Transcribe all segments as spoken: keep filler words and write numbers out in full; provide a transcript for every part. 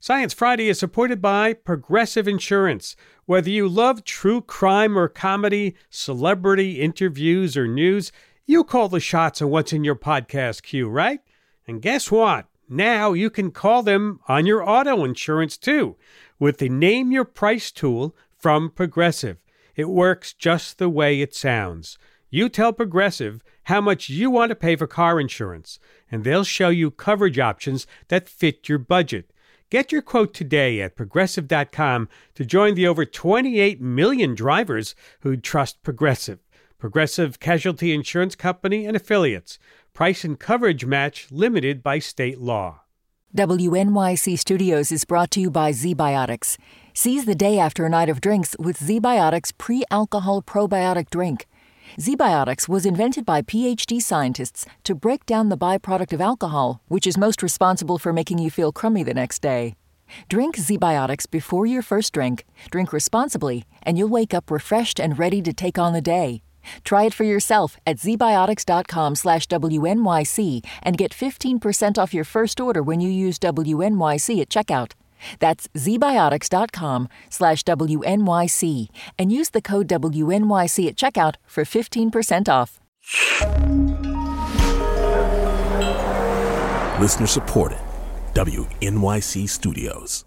Science Friday is supported by Progressive Insurance. Whether you love true crime or comedy, celebrity interviews or news, you call the shots on what's in your podcast queue, right? And guess what? Now you can call them on your auto insurance too with the Name Your Price tool from Progressive. It works just the way it sounds. You tell Progressive how much you want to pay for car insurance, and they'll show you coverage options that fit your budget. Get your quote today at progressive dot com to join the over twenty-eight million drivers who trust Progressive. Progressive Casualty Insurance Company and Affiliates. Price and coverage match limited by state law. W N Y C Studios is brought to you by ZBiotics. Seize the day after a night of drinks with ZBiotics pre-alcohol probiotic drink. ZBiotics was invented by P H D scientists to break down the byproduct of alcohol, which is most responsible for making you feel crummy the next day. Drink ZBiotics before your first drink, drink responsibly, and you'll wake up refreshed and ready to take on the day. Try it for yourself at zbiotics.com slash WNYC and get fifteen percent off your first order when you use W N Y C at checkout. That's zbiotics.com slash WNYC and use the code W N Y C at checkout for fifteen percent off. Listener supported. W N Y C Studios.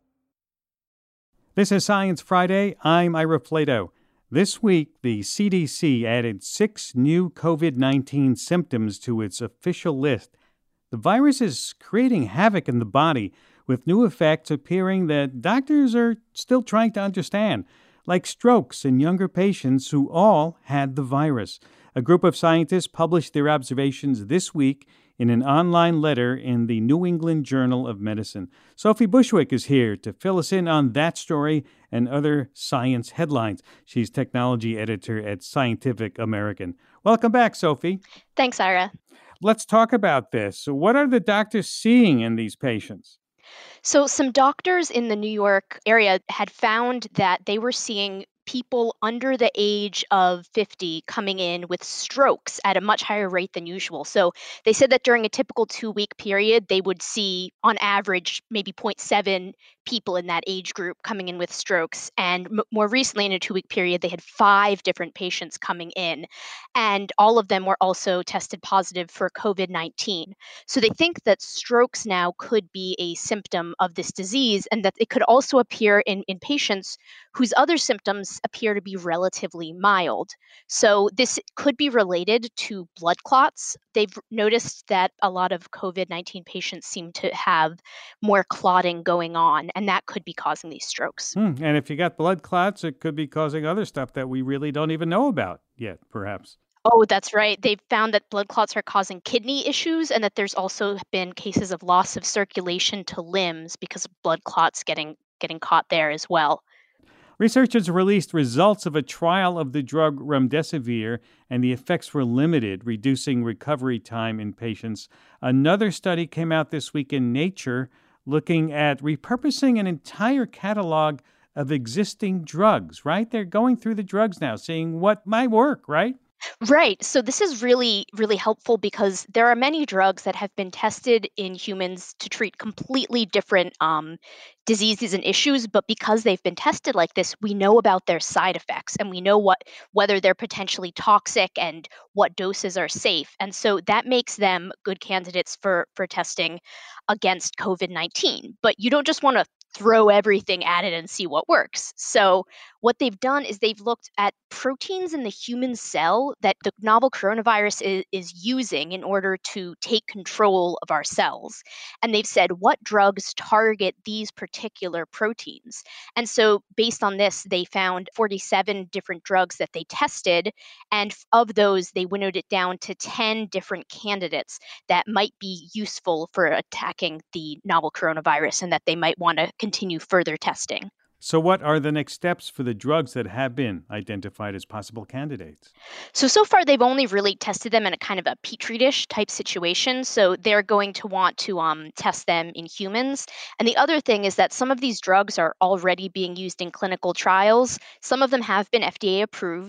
This is Science Friday. I'm Ira Flato. This week, the C D C added six new COVID nineteen symptoms to its official list. The virus is creating havoc in the body, with new effects appearing that doctors are still trying to understand, like strokes in younger patients who all had the virus. A group of scientists published their observations this week in an online letter in the New England Journal of Medicine. Sophie Bushwick is here to fill us in on that story and other science headlines. She's technology editor at Scientific American. Welcome back, Sophie. Thanks, Ira. Let's talk about this. So what are the doctors seeing in these patients? So some doctors in the New York area had found that they were seeing people under the age of fifty coming in with strokes at a much higher rate than usual. So they said that during a typical two-week period, they would see, on average, maybe zero point seven people in that age group coming in with strokes. And m- more recently, in a two-week period, they had five different patients coming in. And all of them were also tested positive for COVID nineteen. So they think that strokes now could be a symptom of this disease, and that it could also appear in, in patients whose other symptoms appear to be relatively mild. So this could be related to blood clots. They've noticed that a lot of COVID nineteen patients seem to have more clotting going on, and that could be causing these strokes. Hmm. And if you got blood clots, it could be causing other stuff that we really don't even know about yet, perhaps. Oh, that's right. They've found that blood clots are causing kidney issues, and that there's also been cases of loss of circulation to limbs because of blood clots getting getting caught there as well. Researchers released results of a trial of the drug remdesivir, and the effects were limited, reducing recovery time in patients. Another study came out this week in Nature looking at repurposing an entire catalog of existing drugs, right? They're going through the drugs now, seeing what might work, right? Right. So this is really, really helpful because there are many drugs that have been tested in humans to treat completely different um, diseases and issues. But because they've been tested like this, we know about their side effects, and we know what whether they're potentially toxic and what doses are safe. And so that makes them good candidates for for testing against COVID nineteen. But you don't just want to throw everything at it and see what works. So what they've done is they've looked at proteins in the human cell that the novel coronavirus is, is using in order to take control of our cells. And they've said, what drugs target these particular proteins? And so based on this, they found forty-seven different drugs that they tested. And of those, they winnowed it down to ten different candidates that might be useful for attacking the novel coronavirus, and that they might want to continue further testing. So what are the next steps for the drugs that have been identified as possible candidates? So, so far, they've only really tested them in a kind of a petri dish type situation. So they're going to want to um, test them in humans. And the other thing is that some of these drugs are already being used in clinical trials. Some of them have been F D A approved.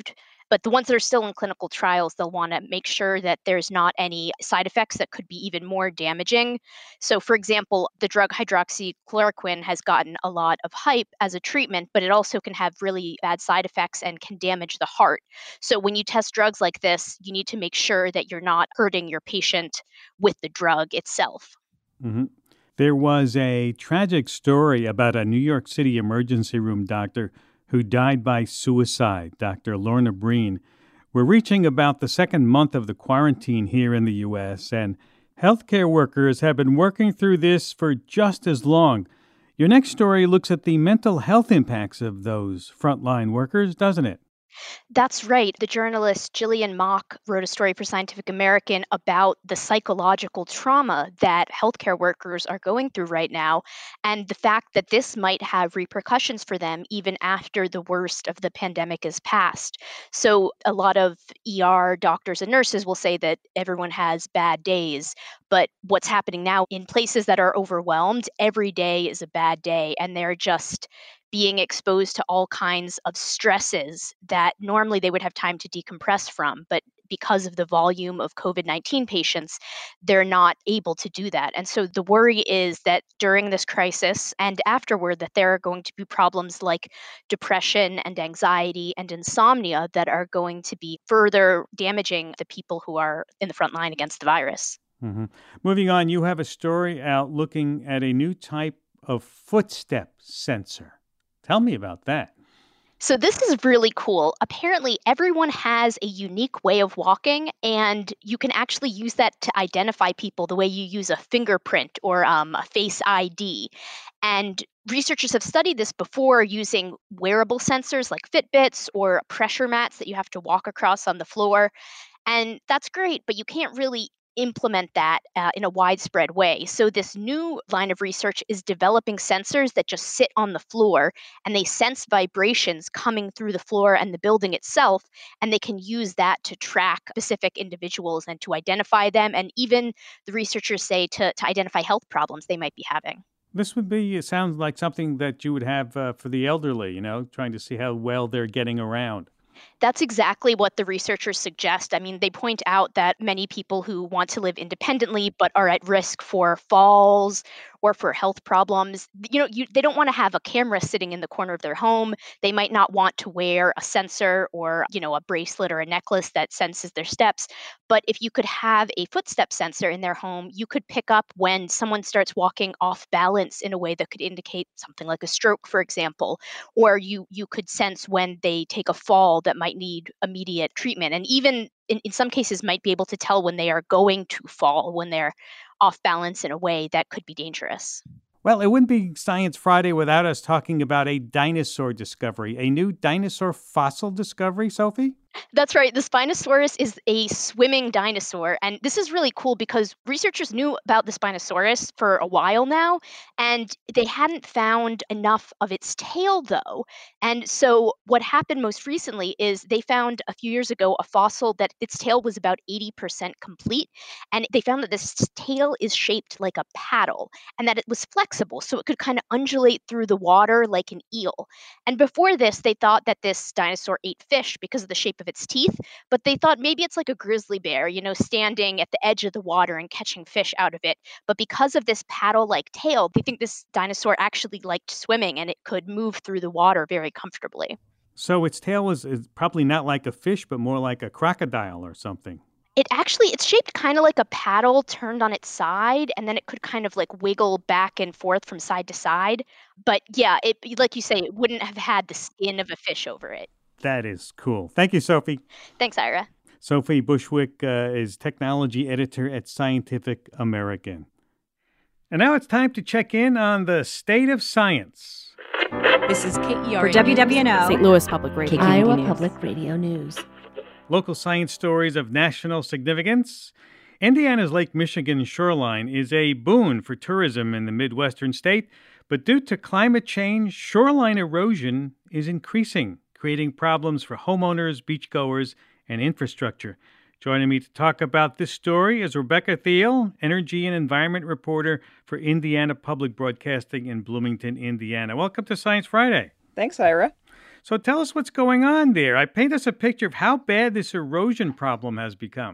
But the ones that are still in clinical trials, they'll want to make sure that there's not any side effects that could be even more damaging. So, for example, the drug hydroxychloroquine has gotten a lot of hype as a treatment, but it also can have really bad side effects and can damage the heart. So, when you test drugs like this, you need to make sure that you're not hurting your patient with the drug itself. Mm-hmm. There was a tragic story about a New York City emergency room doctor who died by suicide, Doctor Lorna Breen. We're reaching about the second month of the quarantine here in the U S, and healthcare workers have been working through this for just as long. Your next story looks at the mental health impacts of those frontline workers, doesn't it? That's right. The journalist Gillian Mock wrote a story for Scientific American about the psychological trauma that healthcare workers are going through right now, and the fact that this might have repercussions for them even after the worst of the pandemic is past. So, a lot of E R doctors and nurses will say that everyone has bad days, but what's happening now in places that are overwhelmed, every day is a bad day, and they're just being exposed to all kinds of stresses that normally they would have time to decompress from. But because of the volume of COVID nineteen patients, they're not able to do that. And so the worry is that during this crisis and afterward, that there are going to be problems like depression and anxiety and insomnia that are going to be further damaging the people who are in the front line against the virus. Mm-hmm. Moving on, you have a story out looking at a new type of footstep sensor. Tell me about that. So this is really cool. Apparently, everyone has a unique way of walking, and you can actually use that to identify people the way you use a fingerprint or um, a face I D. And researchers have studied this before using wearable sensors like Fitbits or pressure mats that you have to walk across on the floor. And that's great, but you can't really implement that uh, in a widespread way. So, this new line of research is developing sensors that just sit on the floor and they sense vibrations coming through the floor and the building itself. And they can use that to track specific individuals and to identify them. And even the researchers say to, to identify health problems they might be having. This would be, it sounds like something that you would have uh, for the elderly, you know, trying to see how well they're getting around. That's exactly what the researchers suggest. I mean, they point out that many people who want to live independently but are at risk for falls or for health problems, you know, you, they don't want to have a camera sitting in the corner of their home. They might not want to wear a sensor or, you know, a bracelet or a necklace that senses their steps. But if you could have a footstep sensor in their home, you could pick up when someone starts walking off balance in a way that could indicate something like a stroke, for example, or you you could sense when they take a fall that might need immediate treatment, and even in, in some cases might be able to tell when they are going to fall, when they're off balance in a way that could be dangerous. Well, it wouldn't be Science Friday without us talking about a dinosaur discovery, a new dinosaur fossil discovery, Sophie? That's right. The Spinosaurus is a swimming dinosaur. And this is really cool because researchers knew about the Spinosaurus for a while now, and they hadn't found enough of its tail, though. And so what happened most recently is they found a few years ago a fossil that its tail was about eighty percent complete. And they found that this tail is shaped like a paddle and that it was flexible, so it could kind of undulate through the water like an eel. And before this, they thought that this dinosaur ate fish because of the shape of its teeth, but they thought maybe it's like a grizzly bear, you know, standing at the edge of the water and catching fish out of it. But because of this paddle-like tail, they think this dinosaur actually liked swimming and it could move through the water very comfortably. So its tail was is probably not like a fish, but more like a crocodile or something. It actually, it's shaped kind of like a paddle turned on its side, and then it could kind of like wiggle back and forth from side to side. But yeah, it, like you say, it wouldn't have had the skin of a fish over it. That is cool. Thank you, Sophie. Thanks, Ira. Sophie Bushwick uh, is technology editor at Scientific American. And now it's time to check in on the state of science. This is K E R for W W N O, Saint Louis Public Radio, Iowa Public Radio News. Local science stories of national significance. Indiana's Lake Michigan shoreline is a boon for tourism in the Midwestern state, but due to climate change, shoreline erosion is increasing, creating problems for homeowners, beachgoers, and infrastructure. Joining me to talk about this story is Rebecca Thiel, energy and environment reporter for Indiana Public Broadcasting in Bloomington, Indiana. Welcome to Science Friday. Thanks, Ira. So tell us what's going on there. I paint us a picture of how bad this erosion problem has become.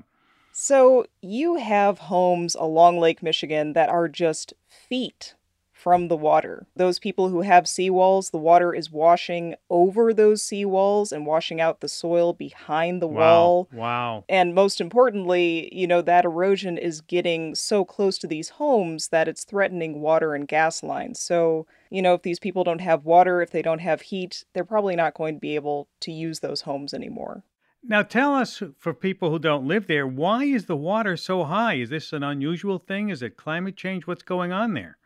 So you have homes along Lake Michigan that are just feet from the water. Those people who have seawalls, the water is washing over those seawalls and washing out the soil behind the Wow. wall. Wow. And most importantly, you know, that erosion is getting so close to these homes that it's threatening water and gas lines. So, you know, if these people don't have water, if they don't have heat, they're probably not going to be able to use those homes anymore. Now tell us, for people who don't live there, why is the water so high? Is this an unusual thing? Is it climate change? What's going on there?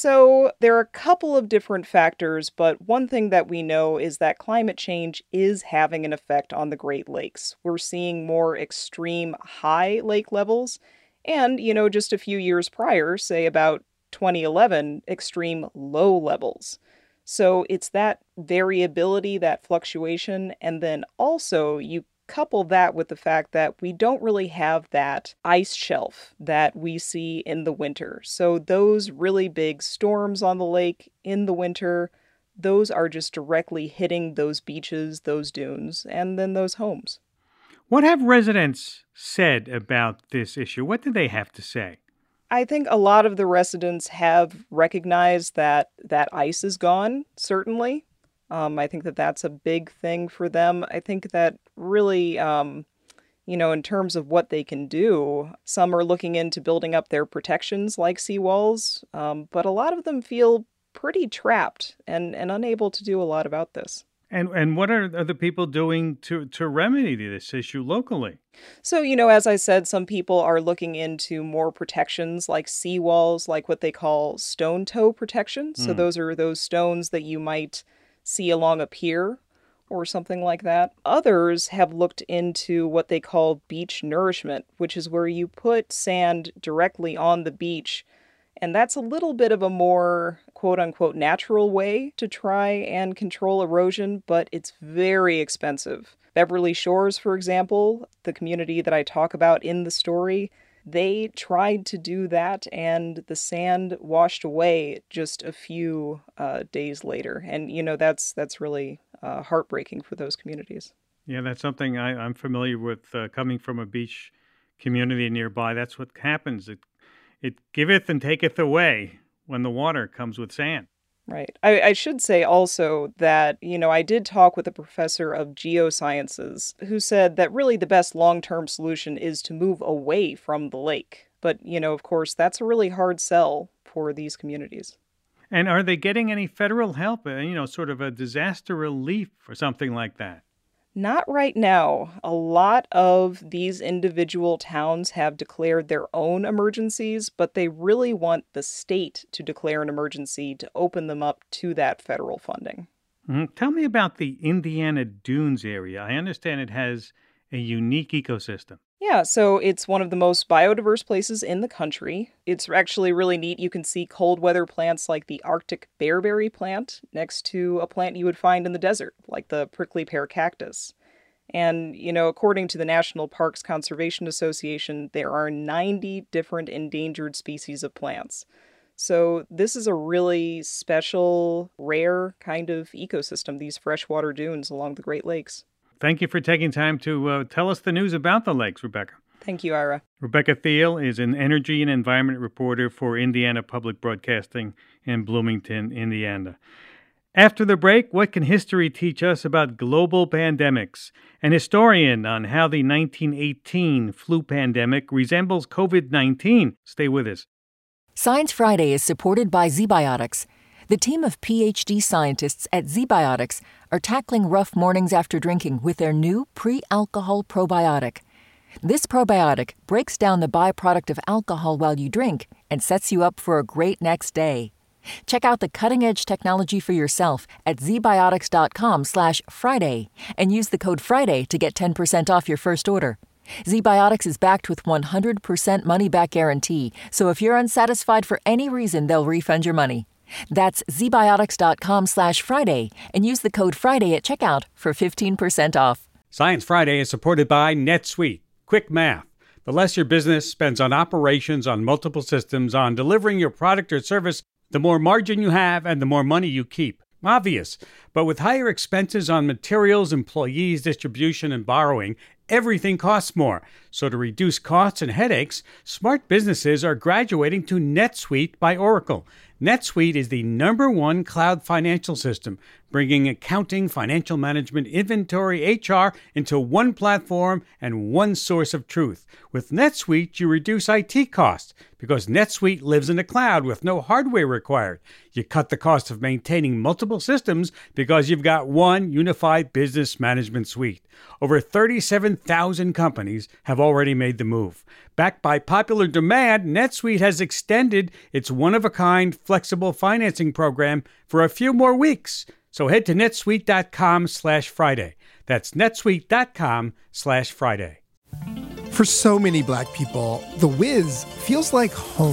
So there are a couple of different factors, but one thing that we know is that climate change is having an effect on the Great Lakes. We're seeing more extreme high lake levels, and, you know, just a few years prior, say about twenty eleven, extreme low levels. So it's that variability, that fluctuation, and then also you couple that with the fact that we don't really have that ice shelf that we see in the winter. So those really big storms on the lake in the winter, those are just directly hitting those beaches, those dunes, and then those homes. What have residents said about this issue? What do they have to say? I think a lot of the residents have recognized that that ice is gone, certainly. Um, I think that that's a big thing for them. I think that really, um, you know, in terms of what they can do, some are looking into building up their protections like seawalls, um, but a lot of them feel pretty trapped and, and unable to do a lot about this. And and what are other people doing to, to remedy this issue locally? So, you know, as I said, some people are looking into more protections like seawalls, like what they call stone toe protection. So Mm. those are those stones that you might see along a pier or something like that. Others have looked into what they call beach nourishment, which is where you put sand directly on the beach. And that's a little bit of a more quote-unquote natural way to try and control erosion, but it's very expensive. Beverly Shores, for example, the community that I talk about in the story, they tried to do that, and the sand washed away just a few uh, days later. And, you know, that's that's really uh, heartbreaking for those communities. Yeah, that's something I, I'm familiar with uh, coming from a beach community nearby. That's what happens. It, it giveth and taketh away when the water comes with sand. Right. I, I should say also that, you know, I did talk with a professor of geosciences who said that really the best long-term solution is to move away from the lake. But, you know, of course, that's a really hard sell for these communities. And are they getting any federal help, uh, you know, sort of a disaster relief or something like that? Not right now. A lot of these individual towns have declared their own emergencies, but they really want the state to declare an emergency to open them up to that federal funding. Mm-hmm. Tell me about the Indiana Dunes area. I understand it has a unique ecosystem. Yeah, so it's one of the most biodiverse places in the country. It's actually really neat. You can see cold weather plants like the Arctic bearberry plant next to a plant you would find in the desert, like the prickly pear cactus. And, you know, according to the National Parks Conservation Association, there are ninety different endangered species of plants. So this is a really special, rare kind of ecosystem, these freshwater dunes along the Great Lakes. Thank you for taking time to uh, tell us the news about the lakes, Rebecca. Thank you, Ira. Rebecca Thiel is an energy and environment reporter for Indiana Public Broadcasting in Bloomington, Indiana. After the break, what can history teach us about global pandemics? An historian on how the nineteen eighteen flu pandemic resembles covid nineteen. Stay with us. Science Friday is supported by ZBiotics. The team of P H D scientists at ZBiotics are tackling rough mornings after drinking with their new pre-alcohol probiotic. This probiotic breaks down the byproduct of alcohol while you drink and sets you up for a great next day. Check out the cutting-edge technology for yourself at zbiotics.com slash Friday and use the code Friday to get ten percent off your first order. ZBiotics is backed with one hundred percent money-back guarantee, so if you're unsatisfied for any reason, they'll refund your money. That's zbiotics.com slash Friday and use the code Friday at checkout for fifteen percent off. Science Friday is supported by NetSuite. Quick math. The less your business spends on operations, on multiple systems, on delivering your product or service, the more margin you have and the more money you keep. Obvious. But with higher expenses on materials, employees, distribution, and borrowing, everything costs more. So to reduce costs and headaches, smart businesses are graduating to NetSuite by Oracle. NetSuite is the number one cloud financial system, bringing accounting, financial management, inventory, H R into one platform and one source of truth. With NetSuite, you reduce I T costs because NetSuite lives in the cloud with no hardware required. You cut the cost of maintaining multiple systems because you've got one unified business management suite. Over thirty-seven thousand companies have already made the move. Backed by popular demand, NetSuite has extended its one-of-a-kind flexible financing program for a few more weeks. So head to netsuite.com slash Friday. That's netsuite.com slash Friday. For so many Black people, The Wiz feels like home.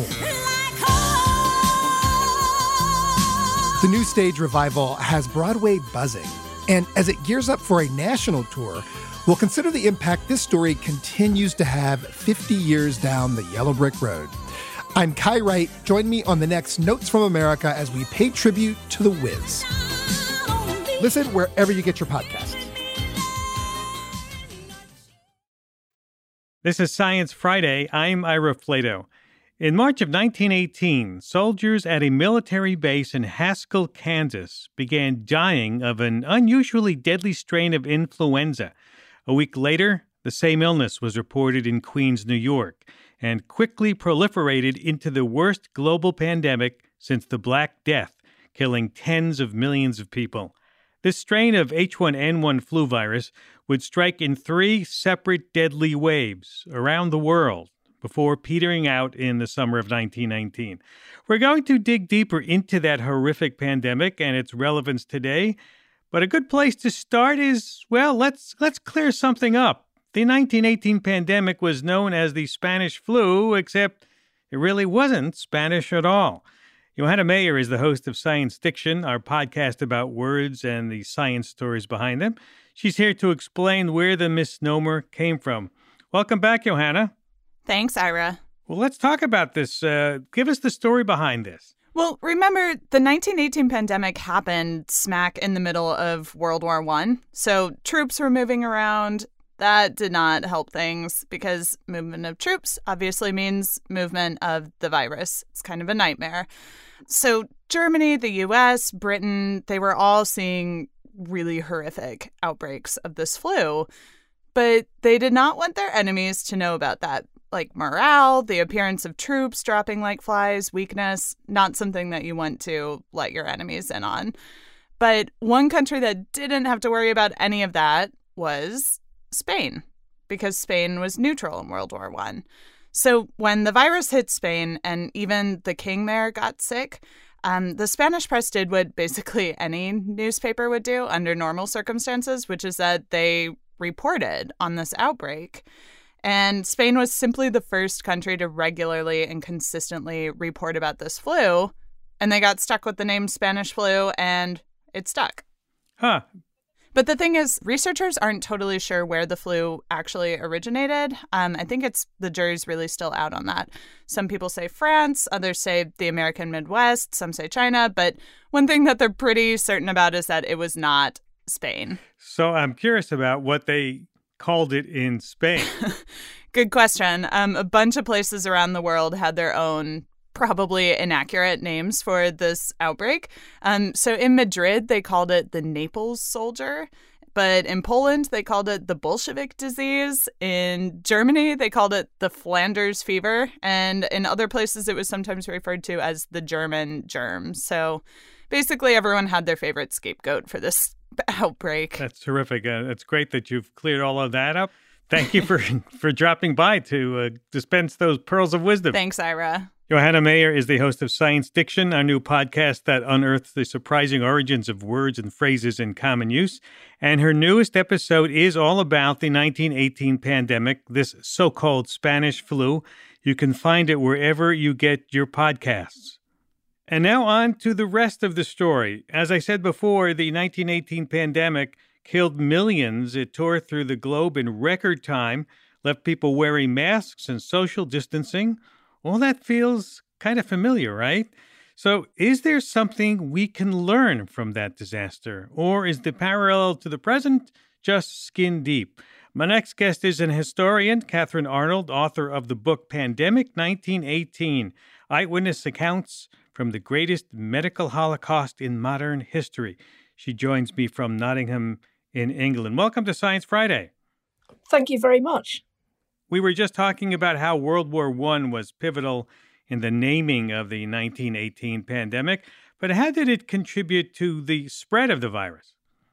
The new stage revival has Broadway buzzing. And as it gears up for a national tour, we'll consider the impact this story continues to have fifty years down the yellow brick road. I'm Kai Wright. Join me on the next Notes from America as we pay tribute to The Wiz. Listen wherever you get your podcasts. This is Science Friday. I'm Ira Flato. In March of nineteen eighteen, soldiers at a military base in Haskell, Kansas, began dying of an unusually deadly strain of influenza. A week later, the same illness was reported in Queens, New York, and quickly proliferated into the worst global pandemic since the Black Death, killing tens of millions of people. This strain of H one N one flu virus would strike in three separate deadly waves around the world before petering out in the summer of nineteen nineteen. We're going to dig deeper into that horrific pandemic and its relevance today, but a good place to start is, well, let's let's clear something up. The nineteen eighteen pandemic was known as the Spanish flu, except it really wasn't Spanish at all. Johanna Mayer is the host of Science Diction, our podcast about words and the science stories behind them. She's here to explain where the misnomer came from. Welcome back, Johanna. Thanks, Ira. Well, let's talk about this. Uh, give us the story behind this. Well, remember, the nineteen eighteen pandemic happened smack in the middle of World War One. So troops were moving around. That did not help things because movement of troops obviously means movement of the virus. It's kind of a nightmare. So Germany, the U S, Britain, they were all seeing really horrific outbreaks of this flu. But they did not want their enemies to know about that. Like morale, the appearance of troops dropping like flies, weakness, not something that you want to let your enemies in on. But one country that didn't have to worry about any of that was Spain, because Spain was neutral in World War One. So when the virus hit Spain and even the king there got sick, um, the Spanish press did what basically any newspaper would do under normal circumstances, which is that they reported on this outbreak. And Spain was simply the first country to regularly and consistently report about this flu. And they got stuck with the name Spanish flu, and it stuck. Huh. But the thing is, researchers aren't totally sure where the flu actually originated. Um, I think it's the jury's really still out on that. Some people say France, others say the American Midwest, some say China. But one thing that they're pretty certain about is that it was not Spain. So I'm curious about what they called it in Spain. Good question. Um, a bunch of places around the world had their own probably inaccurate names for this outbreak. Um, so in Madrid, they called it the Naples soldier. But in Poland, they called it the Bolshevik disease. In Germany, they called it the Flanders fever. And in other places, it was sometimes referred to as the German germ. So basically, everyone had their favorite scapegoat for this outbreak. That's terrific. Uh, it's great that you've cleared all of that up. Thank you for, for dropping by to uh, dispense those pearls of wisdom. Thanks, Ira. Johanna Mayer is the host of Science Diction, our new podcast that unearths the surprising origins of words and phrases in common use. And her newest episode is all about the nineteen eighteen pandemic, this so-called Spanish flu. You can find it wherever you get your podcasts. And now on to the rest of the story. As I said before, the nineteen eighteen pandemic killed millions. It tore through the globe in record time, left people wearing masks and social distancing. All that feels kind of familiar, right? So, is there something we can learn from that disaster, or is the parallel to the present just skin deep? My next guest is an historian, Catherine Arnold, author of the book Pandemic nineteen eighteen, Eyewitness Accounts from the Greatest Medical Holocaust in Modern History. She joins me from Nottingham in England. Welcome to Science Friday. Thank you very much. We were just talking about how World War One was pivotal in the naming of the nineteen eighteen pandemic, but how did it contribute to the spread of the virus?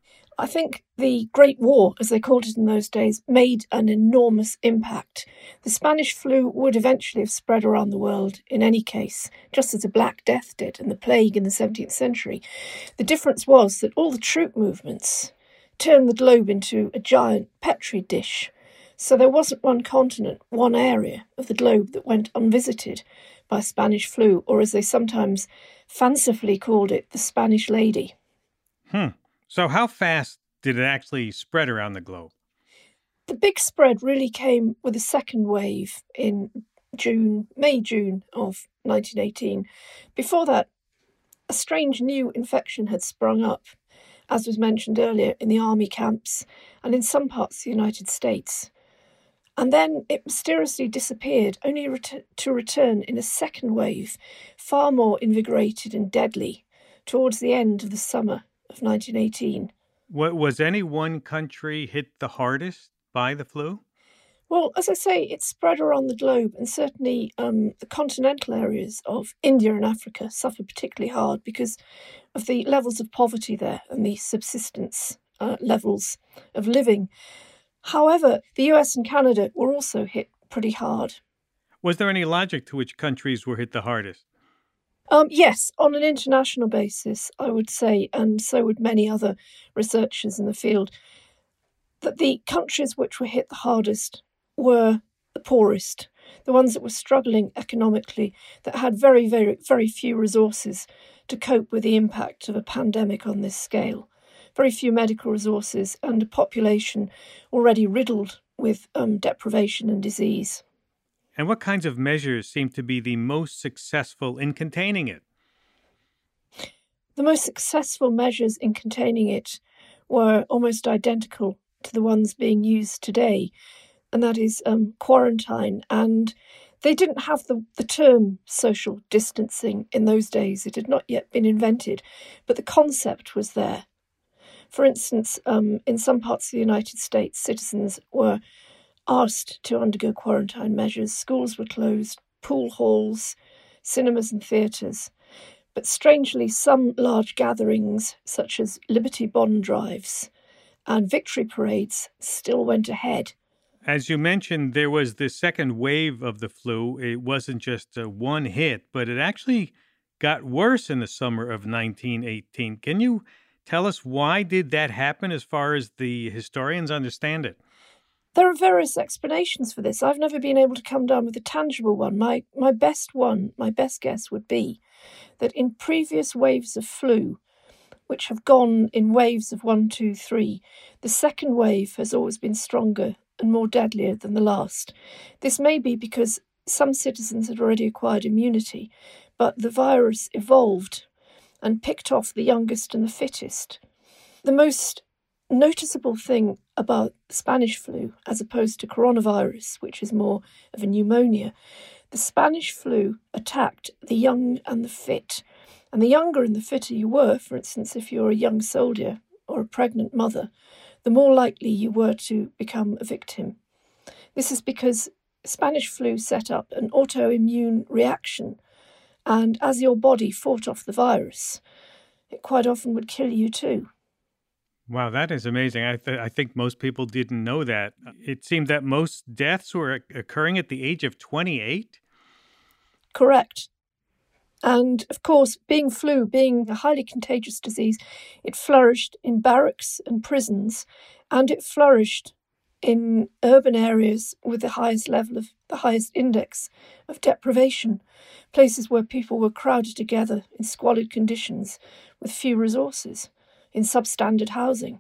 I think the Great War, as they called it in those days, made an enormous impact. The Spanish flu would eventually have spread around the world in any case, just as the Black Death did and the plague in the seventeenth century. The difference was that all the troop movements turned the globe into a giant Petri dish. So there wasn't one continent, one area of the globe that went unvisited by Spanish flu, or as they sometimes fancifully called it, the Spanish lady. Hmm. So how fast did it actually spread around the globe? The big spread really came with a second wave in June, May, June of nineteen eighteen. Before that, a strange new infection had sprung up, as was mentioned earlier, in the army camps and in some parts of the United States. And then it mysteriously disappeared, only ret- to return in a second wave, far more invigorated and deadly, towards the end of the summer of nineteen eighteen. What, was any one country hit the hardest by the flu? Well, as I say, it spread around the globe, and certainly um, the continental areas of India and Africa suffered particularly hard because of the levels of poverty there and the subsistence uh, levels of living. However, the U S and Canada were also hit pretty hard. Was there any logic to which countries were hit the hardest? Um, yes, on an international basis, I would say, and so would many other researchers in the field, that the countries which were hit the hardest were the poorest, the ones that were struggling economically, that had very, very, very few resources to cope with the impact of a pandemic on this scale. Very few medical resources and a population already riddled with um, deprivation and disease. And what kinds of measures seem to be the most successful in containing it? The most successful measures in containing it were almost identical to the ones being used today, and that is um, quarantine. And they didn't have the, the term social distancing in those days. It had not yet been invented, but the concept was there. For instance, um, in some parts of the United States, citizens were asked to undergo quarantine measures. Schools were closed, pool halls, cinemas and theatres. But strangely, some large gatherings, such as Liberty Bond drives and victory parades, still went ahead. As you mentioned, there was the second wave of the flu. It wasn't just a one hit, but it actually got worse in the summer of nineteen eighteen. Can you tell us why did that happen as far as the historians understand it? There are various explanations for this. I've never been able to come down with a tangible one. My my best one, my best guess would be that in previous waves of flu, which have gone in waves of one, two, three, the second wave has always been stronger and more deadlier than the last. This may be because some citizens had already acquired immunity, but the virus evolved and picked off the youngest and the fittest. The most noticeable thing about the Spanish flu, as opposed to coronavirus, which is more of a pneumonia, the Spanish flu attacked the young and the fit. And the younger and the fitter you were, for instance, if you're a young soldier or a pregnant mother, the more likely you were to become a victim. This is because Spanish flu set up an autoimmune reaction, and as your body fought off the virus, it quite often would kill you too. Wow, that is amazing. I, th- I think most people didn't know that. It seemed that most deaths were occurring at the age of twenty-eight? Correct. And of course, being flu, being a highly contagious disease, it flourished in barracks and prisons, and it flourished in urban areas with the highest level of, the highest index of deprivation, places where people were crowded together in squalid conditions with few resources, in substandard housing.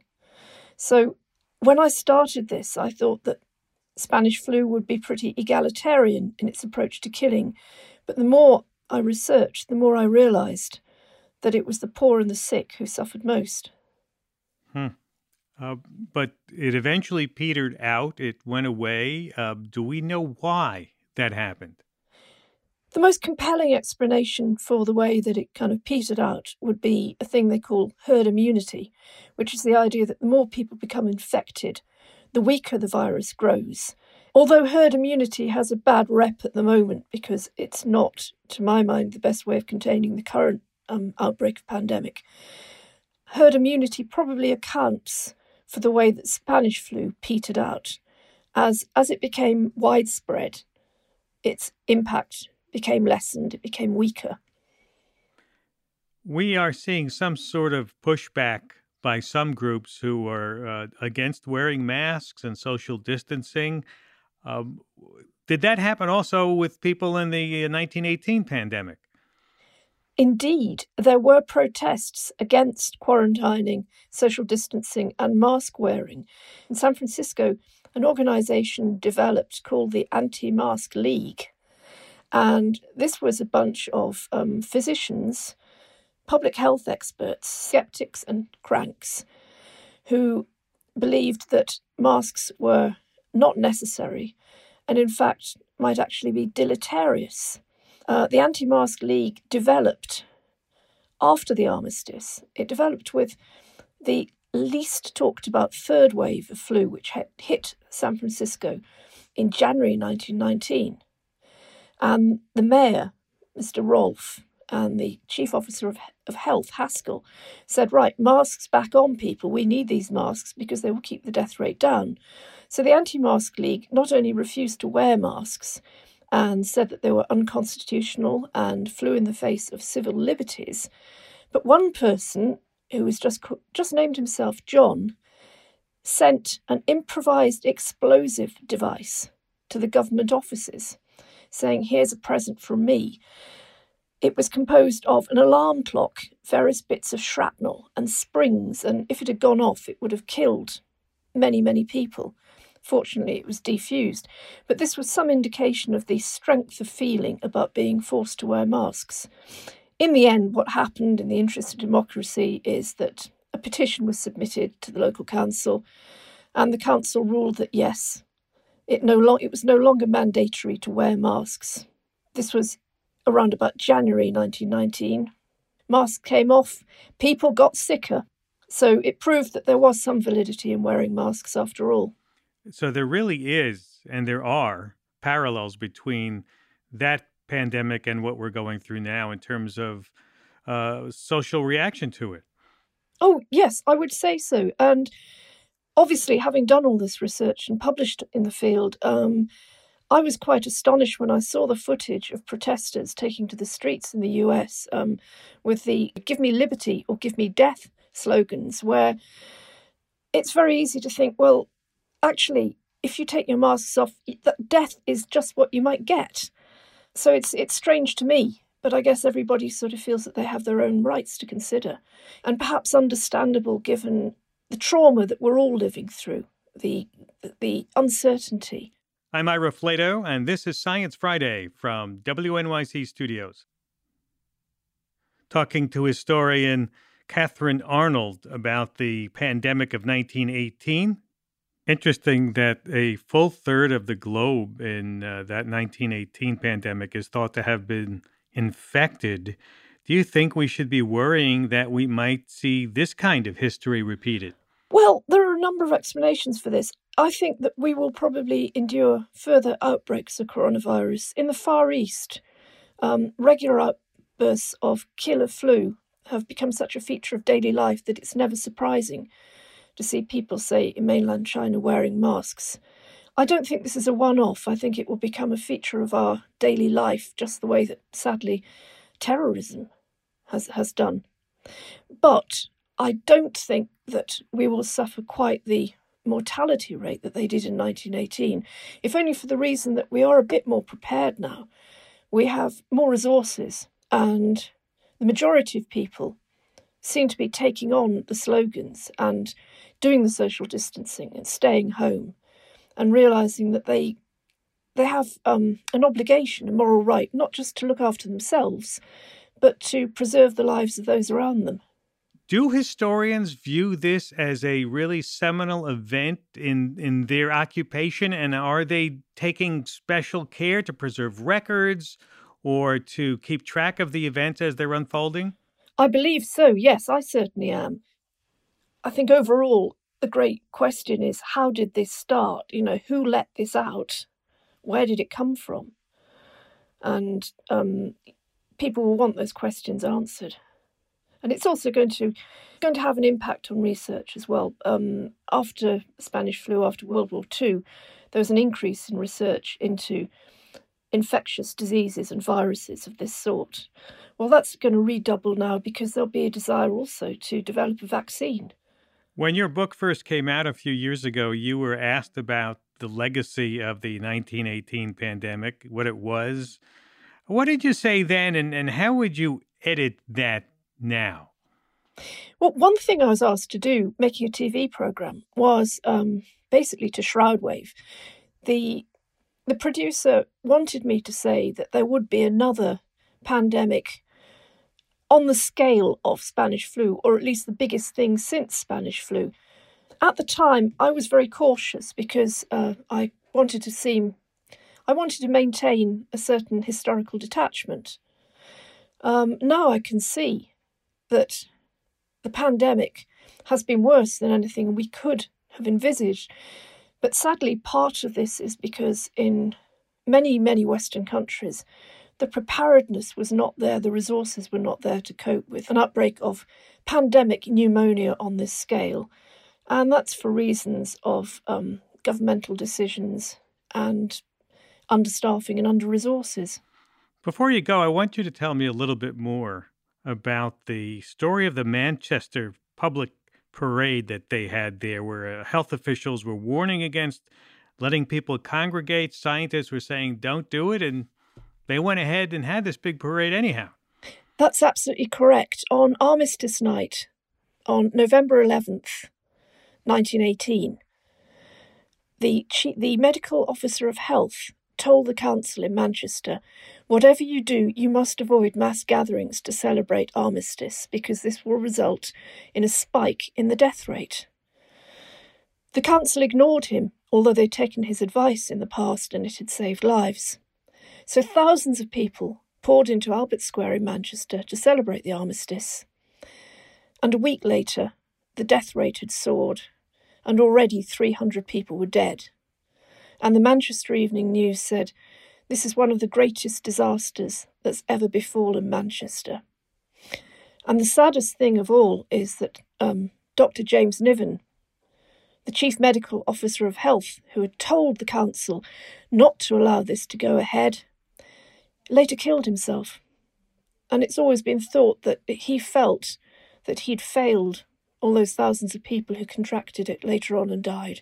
So when I started this, I thought that Spanish flu would be pretty egalitarian in its approach to killing. But the more I researched, the more I realised that it was the poor and the sick who suffered most. Hmm. Uh, but it eventually petered out. It went away. Uh, do we know why that happened? The most compelling explanation for the way that it kind of petered out would be a thing they call herd immunity, which is the idea that the more people become infected, the weaker the virus grows. Although herd immunity has a bad rep at the moment because it's not, to my mind, the best way of containing the current um, outbreak of pandemic, herd immunity probably accounts for the way that Spanish flu petered out. As, as it became widespread, its impact became lessened, it became weaker. We are seeing some sort of pushback by some groups who are uh, against wearing masks and social distancing. Um, did that happen also with people in the nineteen eighteen pandemic? Indeed, there were protests against quarantining, social distancing and mask wearing. In San Francisco, an organisation developed called the Anti-Mask League. And this was a bunch of um, physicians, public health experts, skeptics and cranks who believed that masks were not necessary and in fact might actually be deleterious. Uh, the Anti-Mask League developed after the armistice. It developed with the least talked about third wave of flu, which hit San Francisco in January nineteen nineteen. And the mayor, Mister Rolfe, and the chief officer of, of health, Haskell, said, right, masks back on, people. We need these masks because they will keep the death rate down. So the Anti-Mask League not only refused to wear masks and said that they were unconstitutional and flew in the face of civil liberties, but one person who was just just named himself John sent an improvised explosive device to the government offices, saying, here's a present from me. It was composed of an alarm clock, various bits of shrapnel and springs, and if it had gone off, it would have killed many, many people. Fortunately, it was defused. But this was some indication of the strength of feeling about being forced to wear masks. In the end, what happened in the interest of democracy is that a petition was submitted to the local council, and the council ruled that, yes, it, no lo- it was no longer mandatory to wear masks. This was around about January nineteen nineteen. Masks came off, people got sicker. So it proved that there was some validity in wearing masks after all. So there really is, and there are, parallels between that pandemic and what we're going through now in terms of uh, social reaction to it. Oh, yes, I would say so. And obviously, having done all this research and published in the field, um, I was quite astonished when I saw the footage of protesters taking to the streets in the U S um, with the "Give me liberty" or "Give me death" slogans, where it's very easy to think, well, actually, if you take your masks off, that death is just what you might get. So it's it's strange to me, but I guess everybody sort of feels that they have their own rights to consider, and perhaps understandable given the trauma that we're all living through, the the uncertainty. I'm Ira Flato, and this is Science Friday from W N Y C Studios. Talking to historian Catherine Arnold about the pandemic of nineteen eighteen. Interesting that a full third of the globe in uh, that nineteen eighteen pandemic is thought to have been infected. Do you think we should be worrying that we might see this kind of history repeated? Well, there are a number of explanations for this. I think that we will probably endure further outbreaks of coronavirus. In the Far East, um, regular outbursts of killer flu have become such a feature of daily life that it's never surprising to see people, say, in mainland China wearing masks. I don't think this is a one-off. I think it will become a feature of our daily life, just the way that, sadly, terrorism has, has done. But I don't think that we will suffer quite the mortality rate that they did in nineteen eighteen, if only for the reason that we are a bit more prepared now. We have more resources, and the majority of people seem to be taking on the slogans and doing the social distancing and staying home and realising that they they have um, an obligation, a moral right, not just to look after themselves, but to preserve the lives of those around them. Do historians view this as a really seminal event in, in their occupation, and are they taking special care to preserve records or to keep track of the events as they're unfolding? I believe so, yes, I certainly am. I think overall, the great question is, how did this start? You know, who let this out? Where did it come from? And um, people will want those questions answered. And it's also going to going to have an impact on research as well. Um, after Spanish flu, after World War Two, there was an increase in research into infectious diseases and viruses of this sort. Well, that's going to redouble now because there'll be a desire also to develop a vaccine. When your book first came out a few years ago, you were asked about the legacy of the nineteen eighteen pandemic, what it was. What did you say then, and, and how would you edit that now? Well, one thing I was asked to do, making a T V programme, was um, basically to Shroudwave. The, the producer wanted me to say that there would be another pandemic on the scale of Spanish flu, or at least the biggest thing since Spanish flu. At the time, I was very cautious because uh, I wanted to seem, I wanted to maintain a certain historical detachment. Um, now I can see that the pandemic has been worse than anything we could have envisaged. But sadly, part of this is because in many, many Western countries, the preparedness was not there, the resources were not there to cope with an outbreak of pandemic pneumonia on this scale. And that's for reasons of um, governmental decisions and understaffing and under-resources. Before you go, I want you to tell me a little bit more about the story of the Manchester public parade that they had there, where uh, health officials were warning against letting people congregate. Scientists were saying, don't do it, and they went ahead and had this big parade anyhow. That's absolutely correct. On Armistice Night, on November eleventh, nineteen eighteen, the chief, the medical officer of health told the council in Manchester, whatever you do, you must avoid mass gatherings to celebrate armistice, because this will result in a spike in the death rate. The council ignored him, although they'd taken his advice in the past and it had saved lives. So thousands of people poured into Albert Square in Manchester to celebrate the armistice. And a week later, the death rate had soared, and already three hundred people were dead. And the Manchester Evening News said, this is one of the greatest disasters that's ever befallen Manchester. And the saddest thing of all is that um, Doctor James Niven, the Chief Medical Officer of Health, who had told the council not to allow this to go ahead, later killed himself. And it's always been thought that he felt that he'd failed all those thousands of people who contracted it later on and died.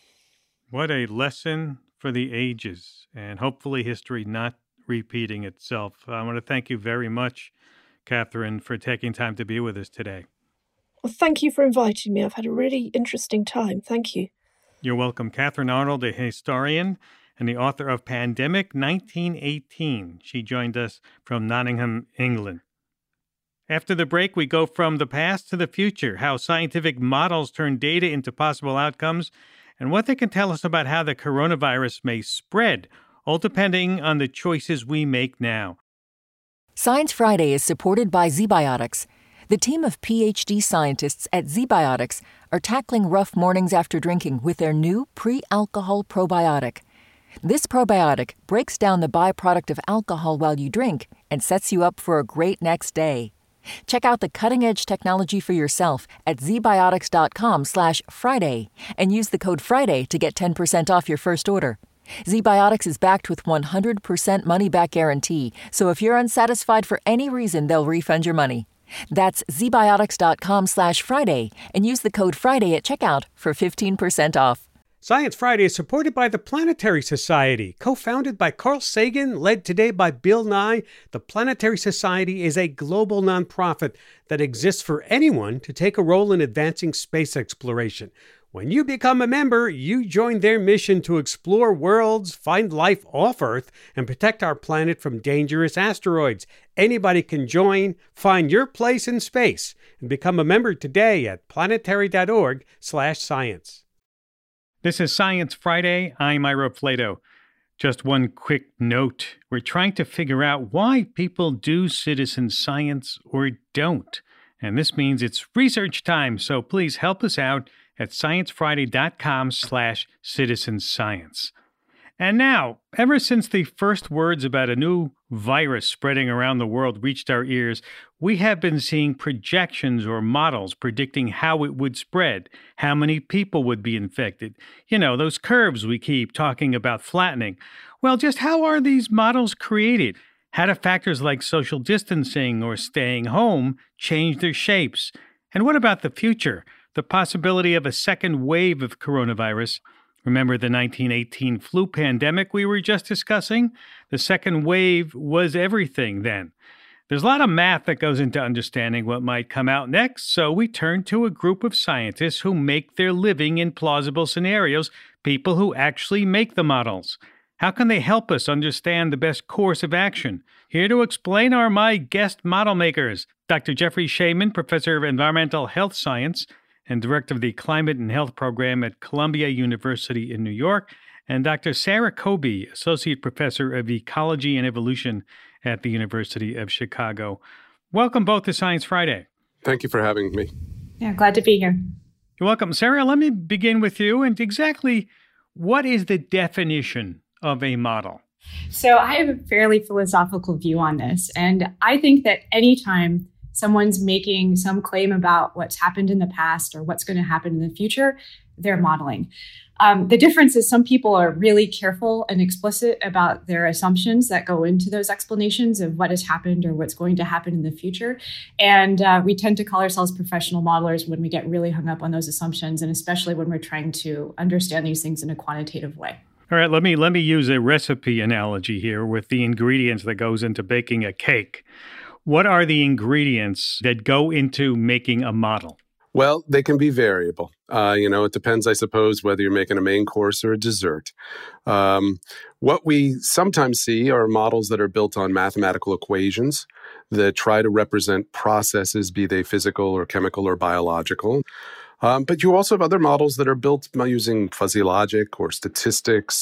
What a lesson for the ages, and hopefully history not repeating itself. I want to thank you very much, Catherine, for taking time to be with us today. Well, thank you for inviting me. I've had a really interesting time. Thank you. You're welcome. Catherine Arnold, a historian and the author of Pandemic nineteen eighteen. She joined us from Nottingham, England. After the break, we go from the past to the future, how scientific models turn data into possible outcomes, and what they can tell us about how the coronavirus may spread, all depending on the choices we make now. Science Friday is supported by ZBiotics. The team of P H D scientists at ZBiotics are tackling rough mornings after drinking with their new pre-alcohol probiotic. This probiotic breaks down the byproduct of alcohol while you drink and sets you up for a great next day. Check out the cutting-edge technology for yourself at zbiotics.com slash Friday and use the code Friday to get ten percent off your first order. ZBiotics is backed with one hundred percent money-back guarantee, so if you're unsatisfied for any reason, they'll refund your money. That's zbiotics.com slash Friday and use the code Friday at checkout for fifteen percent off. Science Friday is supported by the Planetary Society. Co-founded by Carl Sagan, led today by Bill Nye, the Planetary Society is a global nonprofit that exists for anyone to take a role in advancing space exploration. When you become a member, you join their mission to explore worlds, find life off Earth, and protect our planet from dangerous asteroids. Anybody can join. Find your place in space and become a member today at planetary.org slash science. This is Science Friday. I'm Ira Flato. Just one quick note. We're trying to figure out why people do citizen science or don't. And this means it's research time, so please help us out at sciencefriday.com slash citizen science. And now, ever since the first words about a new virus spreading around the world reached our ears, we have been seeing projections or models predicting how it would spread, how many people would be infected. You know, those curves we keep talking about flattening. Well, just how are these models created? How do factors like social distancing or staying home change their shapes? And what about the future? The possibility of a second wave of coronavirus. Remember the nineteen eighteen flu pandemic we were just discussing? The second wave was everything then. There's a lot of math that goes into understanding what might come out next, so we turn to a group of scientists who make their living in plausible scenarios, people who actually make the models. How can they help us understand the best course of action? Here to explain are my guest model makers, Doctor Jeffrey Shaman, Professor of Environmental Health Science and Director of the Climate and Health Program at Columbia University in New York, and Doctor Sarah Kobe, Associate Professor of Ecology and Evolution at the University of Chicago. Welcome both to Science Friday. Thank you for having me. Yeah, glad to be here. You're welcome. Sarah, let me begin with you. And exactly what is the definition of a model? So I have a fairly philosophical view on this. And I think that anytime someone's making some claim about what's happened in the past or what's going to happen in the future, they're modeling. Um, the difference is some people are really careful and explicit about their assumptions that go into those explanations of what has happened or what's going to happen in the future. And uh, we tend to call ourselves professional modelers when we get really hung up on those assumptions, and especially when we're trying to understand these things in a quantitative way. All right, let me let me use a recipe analogy here with the ingredients that goes into baking a cake. What are the ingredients that go into making a model? Well, they can be variable. Uh, you know, it depends, I suppose, whether you're making a main course or a dessert. Um, what we sometimes see are models that are built on mathematical equations that try to represent processes, be they physical or chemical or biological. Um, but you also have other models that are built by using fuzzy logic or statistics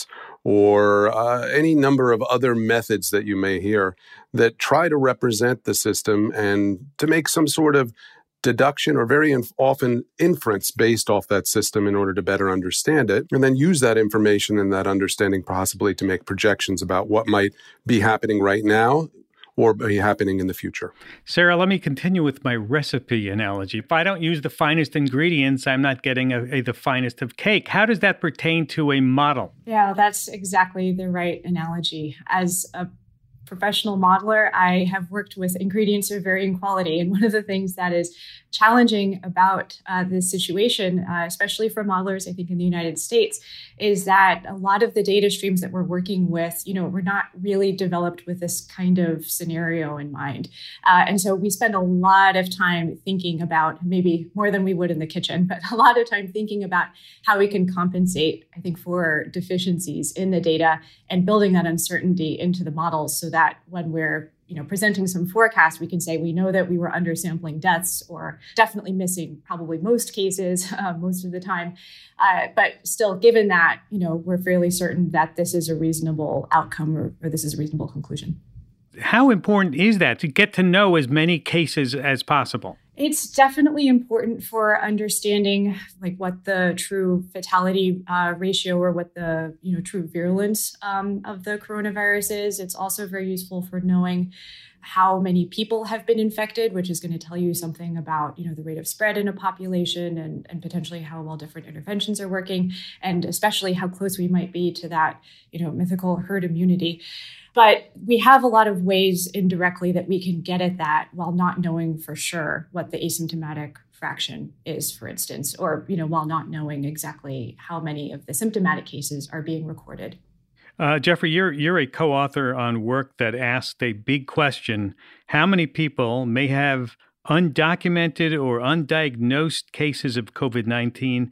or uh, any number of other methods that you may hear that try to represent the system and to make some sort of deduction or very inf- often inference based off that system in order to better understand it, and then use that information and that understanding possibly to make projections about what might be happening right now or be happening in the future. Sarah, let me continue with my recipe analogy. If I don't use the finest ingredients, I'm not getting a, a, the finest of cake. How does that pertain to a model? Yeah, that's exactly the right analogy. As a professional modeler, I have worked with ingredients of varying quality. And one of the things that is challenging about uh, this situation, uh, especially for modelers, I think in the United States, is that a lot of the data streams that we're working with, you know, we're not really developed with this kind of scenario in mind. Uh, and so we spend a lot of time thinking about, maybe more than we would in the kitchen, but a lot of time thinking about how we can compensate, I think, for deficiencies in the data and building that uncertainty into the models so that when we're you know, presenting some forecast, we can say we know that we were undersampling deaths or definitely missing probably most cases uh, most of the time. Uh, but still, given that, you know, we're fairly certain that this is a reasonable outcome or, or this is a reasonable conclusion. How important is that to get to know as many cases as possible? It's definitely important for understanding like what the true fatality uh, ratio or what the you know true virulence um, of the coronavirus is. It's also very useful for knowing how many people have been infected, which is going to tell you something about you know the rate of spread in a population and, and potentially how well different interventions are working, and especially how close we might be to that you know mythical herd immunity. But we have a lot of ways indirectly that we can get at that while not knowing for sure what the asymptomatic fraction is, for instance, or, you know, while not knowing exactly how many of the symptomatic cases are being recorded. Uh, Jeffrey, you're you're a co-author on work that asked a big question: how many people may have undocumented or undiagnosed cases of COVID nineteen,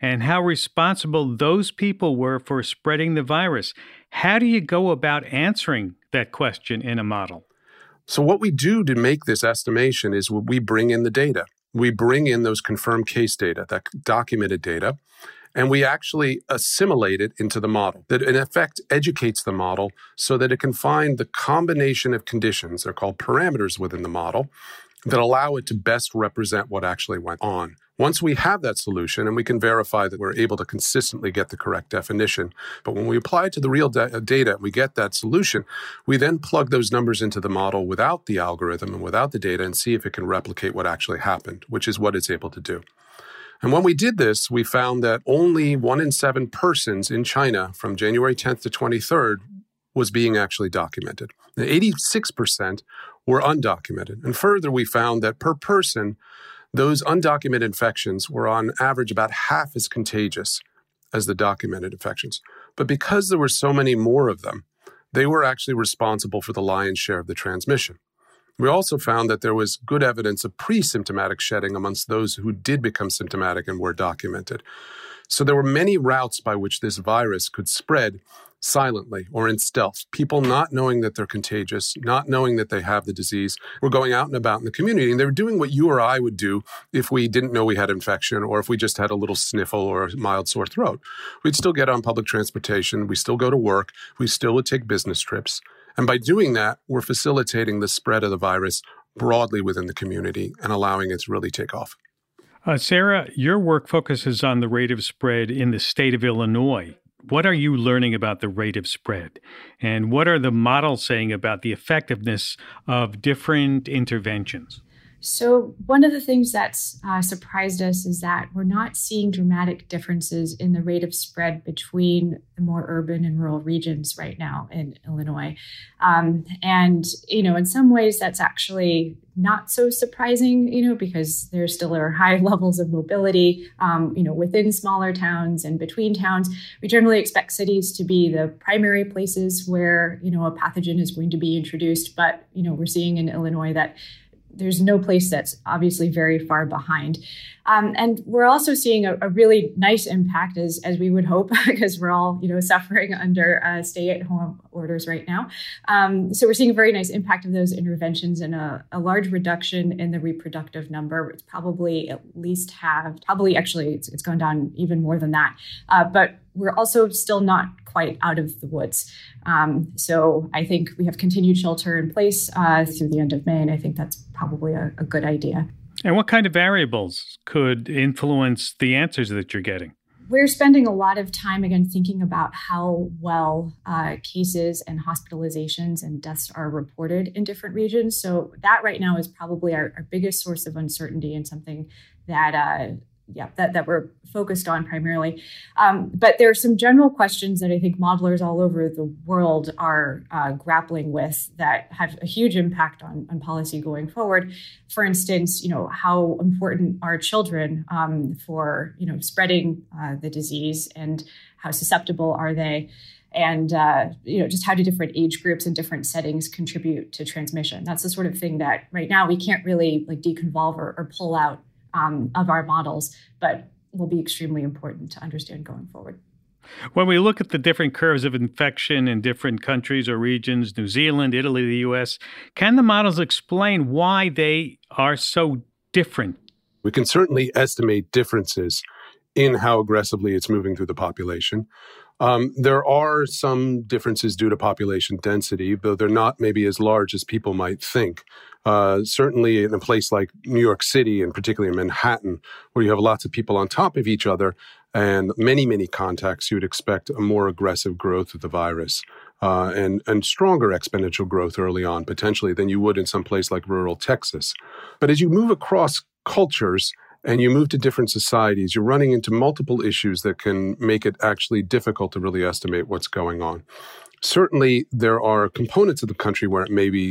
and how responsible those people were for spreading the virus. How do you go about answering that question in a model? So what we do to make this estimation is we bring in the data. We bring in those confirmed case data, that documented data, and we actually assimilate it into the model. That in effect educates the model so that it can find the combination of conditions, they're called parameters within the model, that allow it to best represent what actually went on. Once we have that solution and we can verify that we're able to consistently get the correct definition, but when we apply it to the real da- data and we get that solution, we then plug those numbers into the model without the algorithm and without the data and see if it can replicate what actually happened, which is what it's able to do. And when we did this, we found that only one in seven persons in China from January tenth to twenty-third was being actually documented. And eighty-six percent were undocumented. And further, we found that per person, those undocumented infections were on average about half as contagious as the documented infections. But because there were so many more of them, they were actually responsible for the lion's share of the transmission. We also found that there was good evidence of pre-symptomatic shedding amongst those who did become symptomatic and were documented. So there were many routes by which this virus could spread silently or in stealth. People not knowing that they're contagious, not knowing that they have the disease, were going out and about in the community, and they were doing what you or I would do if we didn't know we had infection or if we just had a little sniffle or a mild sore throat. We'd still get on public transportation, we still go to work, we still would take business trips. And by doing that, we're facilitating the spread of the virus broadly within the community and allowing it to really take off. Uh, Sarah, your work focuses on the rate of spread in the state of Illinois. What are you learning about the rate of spread? And what are the models saying about the effectiveness of different interventions? So one of the things that's uh, surprised us is that we're not seeing dramatic differences in the rate of spread between the more urban and rural regions right now in Illinois. Um, and, you know, in some ways that's actually not so surprising, you know, because there still are high levels of mobility, um, you know, within smaller towns and between towns. We generally expect cities to be the primary places where, you know, a pathogen is going to be introduced. But, you know, we're seeing in Illinois that there's no place that's obviously very far behind. Um, and we're also seeing a, a really nice impact, as as we would hope, because we're all, you know, suffering under uh, stay-at-home orders right now. Um, so we're seeing a very nice impact of those interventions and a, a large reduction in the reproductive number. It's probably at least halved. Probably actually it's, it's gone down even more than that. Uh, but we're also still not quite out of the woods. Um, so I think we have continued shelter in place uh, through the end of May, and I think that's probably a, a good idea. And what kind of variables could influence the answers that you're getting? We're spending a lot of time, again, thinking about how well uh, cases and hospitalizations and deaths are reported in different regions. So that right now is probably our, our biggest source of uncertainty and something that uh, yeah, that, that we're focused on primarily. Um, but there are some general questions that I think modelers all over the world are uh, grappling with that have a huge impact on, on policy going forward. For instance, you know, how important are children um, for, you know, spreading uh, the disease, and how susceptible are they? And, uh, you know, just how do different age groups and different settings contribute to transmission? That's the sort of thing that right now we can't really like deconvolve or, or pull out Um, of our models, but will be extremely important to understand going forward. When we look at the different curves of infection in different countries or regions, New Zealand, Italy, the U S, can the models explain why they are so different? We can certainly estimate differences in how aggressively it's moving through the population. Um, there are some differences due to population density, though they're not maybe as large as people might think. Uh, certainly in a place like New York City, and particularly in Manhattan, where you have lots of people on top of each other and many, many contacts, you would expect a more aggressive growth of the virus uh, and, and stronger exponential growth early on, potentially, than you would in some place like rural Texas. But as you move across cultures and you move to different societies, you're running into multiple issues that can make it actually difficult to really estimate what's going on. Certainly, there are components of the country where it may be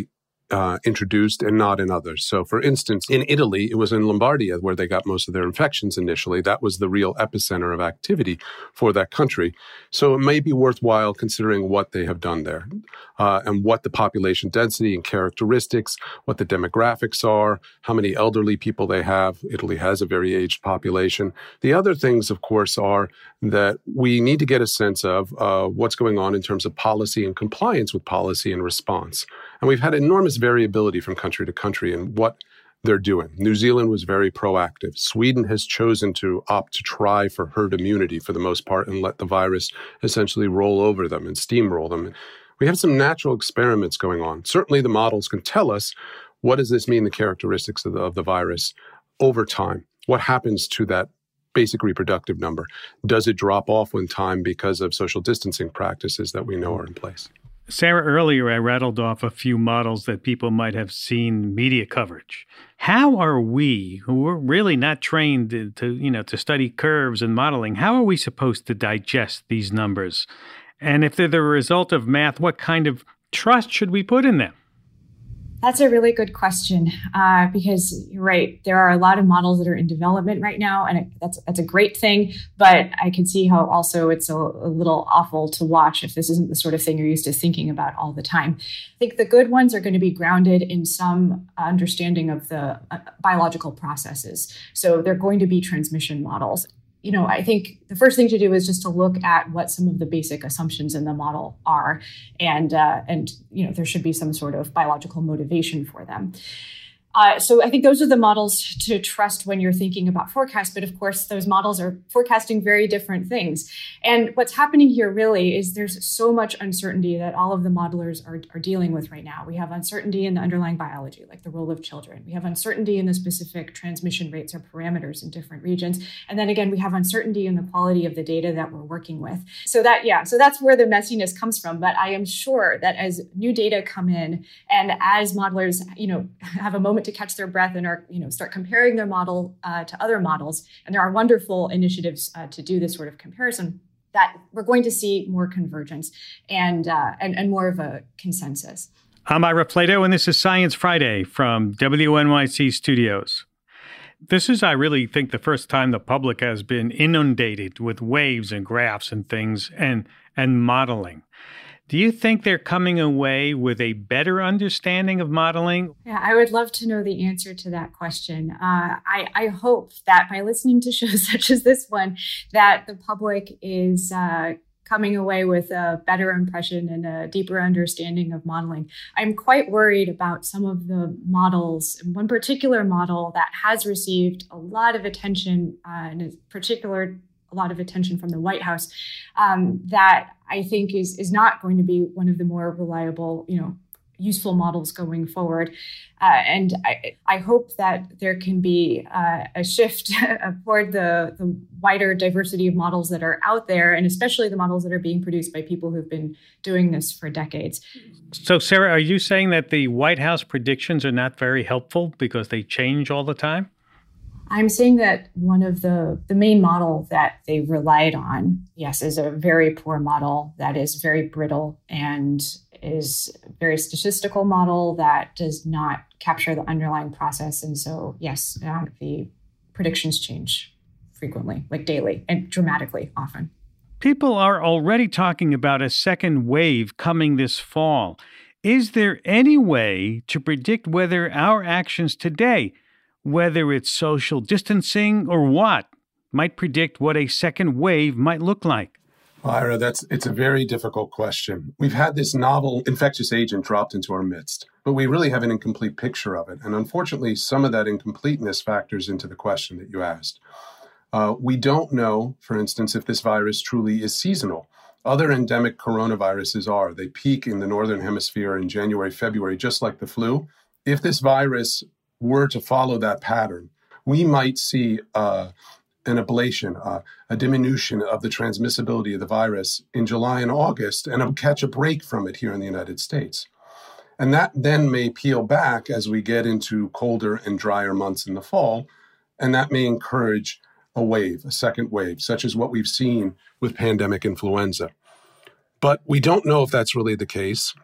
uh, introduced and not in others. So, for instance, in Italy, it was in Lombardia where they got most of their infections initially. That was the real epicenter of activity for that country. So it may be worthwhile considering what they have done there uh, and what the population density and characteristics, what the demographics are, how many elderly people they have. Italy has a very aged population. The other things, of course, are that we need to get a sense of uh, what's going on in terms of policy and compliance with policy and response. And we've had enormous variability from country to country in what they're doing. New Zealand was very proactive. Sweden has chosen to opt to try for herd immunity for the most part and let the virus essentially roll over them and steamroll them. We have some natural experiments going on. Certainly the models can tell us what does this mean, the characteristics of the, of the virus over time. What happens to that basic reproductive number? Does it drop off with time because of social distancing practices that we know are in place? Sarah, earlier I rattled off a few models that people might have seen media coverage. How are we, who are really not trained to, to, you know, to study curves and modeling, how are we supposed to digest these numbers? And if they're the result of math, what kind of trust should we put in them? That's a really good question uh, because you're right. There are a lot of models that are in development right now, and it, that's that's a great thing. But I can see how also it's a, a little awful to watch if this isn't the sort of thing you're used to thinking about all the time. I think the good ones are going to be grounded in some understanding of the uh, biological processes. So they're going to be transmission models. You know, I think the first thing to do is just to look at what some of the basic assumptions in the model are. And, uh, and you know, there should be some sort of biological motivation for them. Uh, so I think those are the models to trust when you're thinking about forecasts. But of course, those models are forecasting very different things. And what's happening here really is there's so much uncertainty that all of the modelers are, are dealing with right now. We have uncertainty in the underlying biology, like the role of children. We have uncertainty in the specific transmission rates or parameters in different regions. And then again, we have uncertainty in the quality of the data that we're working with. So that, yeah, so that's where the messiness comes from. But I am sure that as new data come in and as modelers, you know, have a moment to catch their breath and are, you know, start comparing their model uh, to other models. And there are wonderful initiatives uh, to do this sort of comparison, that we're going to see more convergence and, uh, and, and more of a consensus. I'm Ira Plato, and this is Science Friday from W N Y C Studios. This is, I really think, the first time the public has been inundated with waves and graphs and things and and modeling. Do you think they're coming away with a better understanding of modeling? Yeah, I would love to know the answer to that question. Uh, I, I hope that by listening to shows such as this one, that the public is uh, coming away with a better impression and a deeper understanding of modeling. I'm quite worried about some of the models, one particular model that has received a lot of attention, uh, and in particular, a lot of attention from the White House, um, that I think is is not going to be one of the more reliable, you know, useful models going forward. Uh, and I, I hope that there can be uh, a shift toward the, the wider diversity of models that are out there, and especially the models that are being produced by people who've been doing this for decades. So, Sarah, are you saying that the White House predictions are not very helpful because they change all the time? I'm saying that one of the, the main model that they relied on, yes, is a very poor model that is very brittle and is a very statistical model that does not capture the underlying process. And so, yes, uh, the predictions change frequently, like daily and dramatically often. People are already talking about a second wave coming this fall. Is there any way to predict whether our actions today, whether it's social distancing or what, might predict what a second wave might look like? Well, Ira, that's it's a very difficult question. We've had this novel infectious agent dropped into our midst, but we really have an incomplete picture of it. And unfortunately, some of that incompleteness factors into the question that you asked. Uh, we don't know, for instance, if this virus truly is seasonal. Other endemic coronaviruses are. They peak in the northern hemisphere in January, February, just like the flu. If this virus were to follow that pattern, we might see uh, an ablation, uh, a diminution of the transmissibility of the virus in July and August, and catch a break from it here in the United States. And that then may peel back as we get into colder and drier months in the fall, and that may encourage a wave, a second wave, such as what we've seen with pandemic influenza. But we don't know if that's really the case.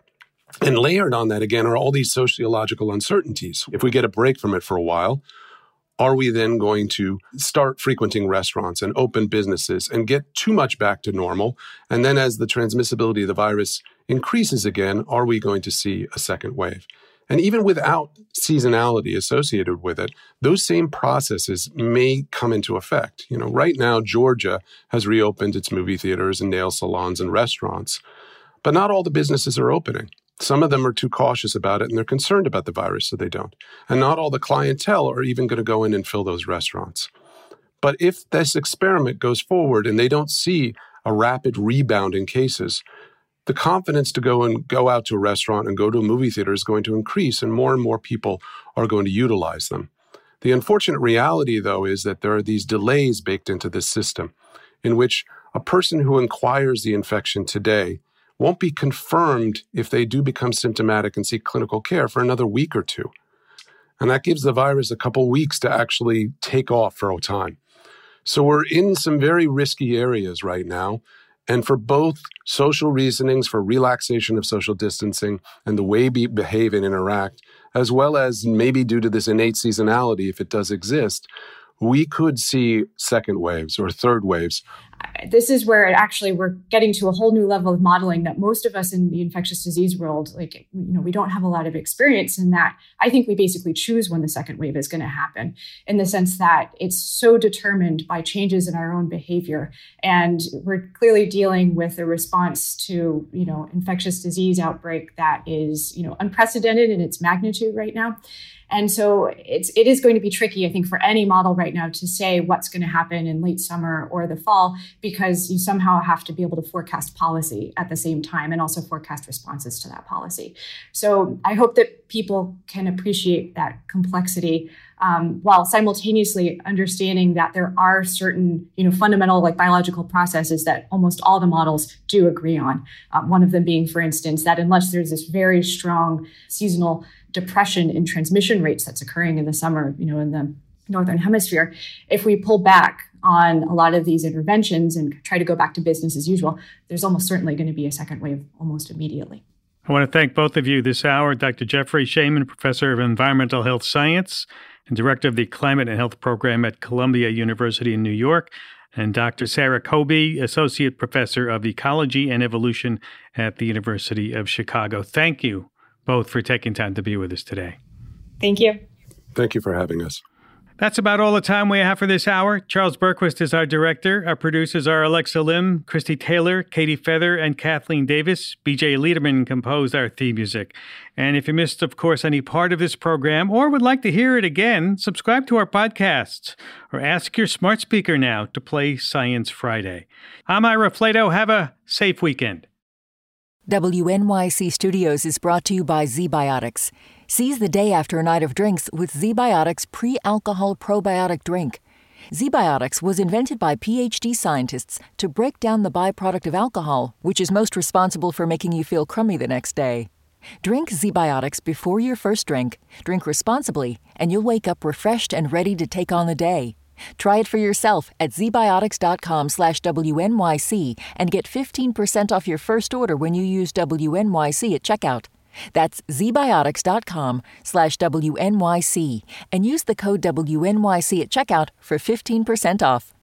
And layered on that, again, are all these sociological uncertainties. If we get a break from it for a while, are we then going to start frequenting restaurants and open businesses and get too much back to normal? And then as the transmissibility of the virus increases again, are we going to see a second wave? And even without seasonality associated with it, those same processes may come into effect. You know, right now, Georgia has reopened its movie theaters and nail salons and restaurants, but not all the businesses are opening. Some of them are too cautious about it, and they're concerned about the virus, so they don't. And not all the clientele are even going to go in and fill those restaurants. But if this experiment goes forward and they don't see a rapid rebound in cases, the confidence to go and go out to a restaurant and go to a movie theater is going to increase, and more and more people are going to utilize them. The unfortunate reality, though, is that there are these delays baked into this system in which a person who acquires the infection today won't be confirmed if they do become symptomatic and seek clinical care for another week or two. And that gives the virus a couple weeks to actually take off for a time. So we're in some very risky areas right now. And for both social reasonings, for relaxation of social distancing and the way we behave and interact, as well as maybe due to this innate seasonality, if it does exist, we could see second waves or third waves. This is where it actually we're getting to a whole new level of modeling that most of us in the infectious disease world, like, you know, we don't have a lot of experience in that. I think we basically choose when the second wave is going to happen, in the sense that it's so determined by changes in our own behavior. And we're clearly dealing with a response to, you know, infectious disease outbreak that is, you know, unprecedented in its magnitude right now. And so it's, it is going to be tricky, I think, for any model right now to say what's going to happen in late summer or the fall, because you somehow have to be able to forecast policy at the same time and also forecast responses to that policy. So I hope that people can appreciate that complexity um, while simultaneously understanding that there are certain, you know, fundamental like biological processes that almost all the models do agree on. Um, one of them being, for instance, that unless there's this very strong seasonal depression in transmission rates that's occurring in the summer, you know, in the Northern Hemisphere, if we pull back on a lot of these interventions and try to go back to business as usual, there's almost certainly going to be a second wave almost immediately. I want to thank both of you this hour, Doctor Jeffrey Shaman, Professor of Environmental Health Science and Director of the Climate and Health Program at Columbia University in New York, and Doctor Sarah Kobe, Associate Professor of Ecology and Evolution at the University of Chicago. Thank you both for taking time to be with us today. Thank you. Thank you for having us. That's about all the time we have for this hour. Charles Berquist is our director. Our producers are Alexa Lim, Christy Taylor, Katie Feather, and Kathleen Davis. B J Liederman composed our theme music. And if you missed, of course, any part of this program or would like to hear it again, subscribe to our podcasts or ask your smart speaker now to play Science Friday. I'm Ira Flato. Have a safe weekend. W N Y C Studios is brought to you by ZBiotics. Seize the day after a night of drinks with ZBiotics pre-alcohol probiotic drink. ZBiotics was invented by P H D scientists to break down the byproduct of alcohol, which is most responsible for making you feel crummy the next day. Drink ZBiotics before your first drink, drink responsibly, and you'll wake up refreshed and ready to take on the day. Try it for yourself at zbiotics.com slash WNYC and get fifteen percent off your first order when you use W N Y C at checkout. That's zbiotics.com slash WNYC and use the code W N Y C at checkout for fifteen percent off.